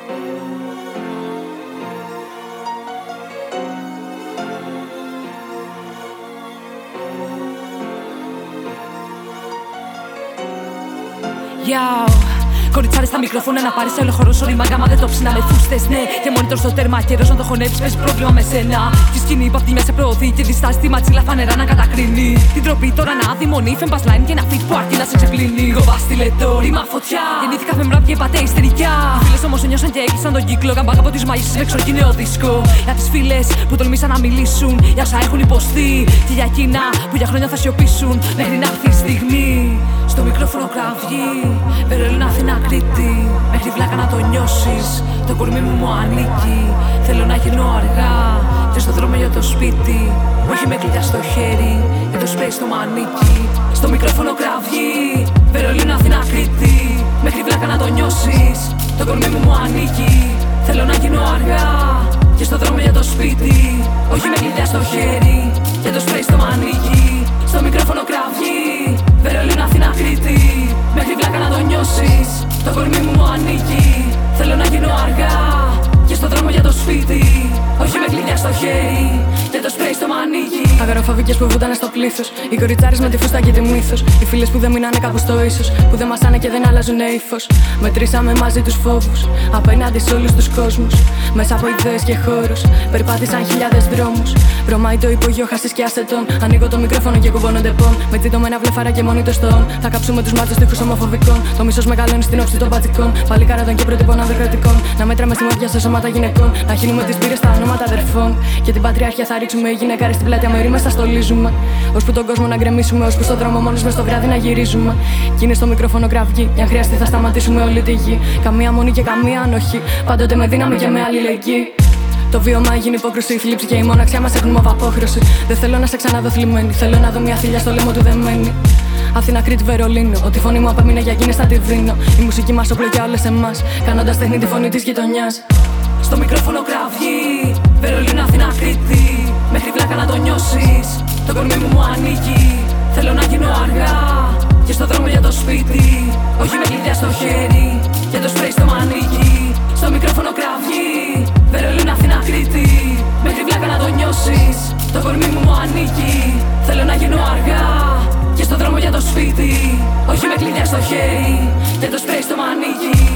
Κοριτσάρε στα μικρόφωνα να πάρει όλο χώρο. Sorry, μαγκάμα δεν το ψήναμε φούστες, ναι. Και μόνιτορ στο τέρμα, καιρός να το χωνέψει. Παίζει πρόβλημα με σένα. Τη σκηνή που απ' τη μέσα προωθεί και διστάζει τη ματσίλα φανερά να κατακρίνει. Την τροπή τώρα να αδειμονεί. Φεμπας line και ένα fit που αρκεί να σε ξεπλύνει. Κοβά στιλετό, ρήμα φωτιά. Γεννήθηκα φεμρά και πατέ ιστερικιά. Οι φίλες όμως νιώσαν και έκλεισαν τον κύκλο. Καμπάκα από τις μαγισses με εξωγενέο δίσκο. Για τις φίλες που τολμήσαν να μιλήσουν. Για όσα έχουν υποστεί. Και για εκείνα που για χρόνια θα σιωπήσουν. Μέχρι να έρθει η στιγμή. Στο μικρόφωνο κραυγή. Βερολίνο, Αθήνα, Κρήτη. Μέχρι βλάκα να το νιώσεις. Το κορμί μου ανήκει. Θέλω να γίνω αργά. Και στο δρόμο για το σπίτι. Όχι με κλειδιά στο χέρι. Και το σπρέι στο μανίκι. Στο μικρόφωνο κραυγή. Βερολίνο, Αθήνα, Κρήτη. Μέχρι βλάκα να το νιώσεις. Το κορμί μου ανήκει. Θέλω να γίνω αργά. Και στο δρόμο για το σπίτι. Όχι με κλειδιά στο χέρι. Και το σπρέι στο μανίκι. Στο μικρόφωνο κραυγή. Βερολίνο, Αθήνα, Κρήτη. Μέχρι βλάκα να το νιώσεις. Το κορμί μου ανήκει. Θέλω να γίνω αργά. Και στο δρόμο για το σπίτι. Όχι με κλειδιά στο χέρι. Και το σπρέι στο μανίκι. Αγαροφοβικές που βούτανε στο πλήθος. Οι κοριτσάρες με τη φούστα και τη μύθος. Οι φίλες που δεν μείνανε κάπου στο ίσος. Που δεν μασάνε και δεν αλλάζουν ύφος. Μετρήσαμε μαζί τους φόβους. Απέναντι σε όλους τους κόσμους. Μέσα από ιδέες και χώρους. Περπάτησαν χιλιάδες δρόμους. Βρωμάει το υπόγειο χασίς και ασετών. Ανοίγω το μικρόφωνο και κουμπώνονται πον. Με τζίτο με ένα βλεφάρα και μόνοι το στόν. Θα κάψουμε τους μάτσους τείχους ομοφοβικών. Το μίσος μεγαλώνει στην όψη των πατσικών. Παλικάραδων και πρότυπων αδερφετικών. Να μέτραμε σημάδια σε σώματα γυναικών. Να χύνουμε τις πύρες στα ονόματα αδερφών. Και την πατριάρχια θα ρίξουμε. Γυναικάρες στην πλάτη αμερή μας θα στολίζουμε. Ώσπου τον κόσμο να γκρεμίσουμε. Ώσπου στον δρόμο μόνος μες στο βράδυ να γυρίζουμε. Κι είναι στο μικρόφωνο κραυγή. Για χρειαστεί θα σταματήσουμε όλη τη γη. Καμία μονή και καμία ανοχή. Πάντοτε με δύναμη και με αλληλεγγύη. Το βίωμα έγινε υπόκριση, η θλίψη και η μοναξιά μας έχουν μόβα απόχρωση. Δεν θέλω να σε ξαναδώ θλιμμένη. Θέλω να δω μια θηλιά στο λαιμό του δεμένη. Αθήνα, Κρήτη, Βερολίνο. Ό,τι φωνή μου απέμεινε για εκείνες θα τη δίνω. Η μουσική μας όπλο για όλες εμάς. Κάνοντας τέχνη τη φωνή της γειτονιάς. Στο μικρόφωνο κραυγή. Βερολίνο, Αθήνα, Κρήτη. Μέχρι βλάκα να το νιώσεις. Το κορμί μου ανήκει. Θέλω να γίνω αργά. Και στο δρόμο για το σπίτι. Όχι με κλειδιά στο χέρι. Και το σπρέι στο μανίκι. Στο μικρόφωνο κραυγή. Βερολίνο, Αθήνα, Κρήτη. Μέχρι βλάκα να το νιώσεις. Το κορμί μου ανήκει. Θέλω να γίνω αργά. Και στο δρόμο για το σπίτι. Όχι με κλειδιά στο χέρι. Και το σπρέι στο μανίκι.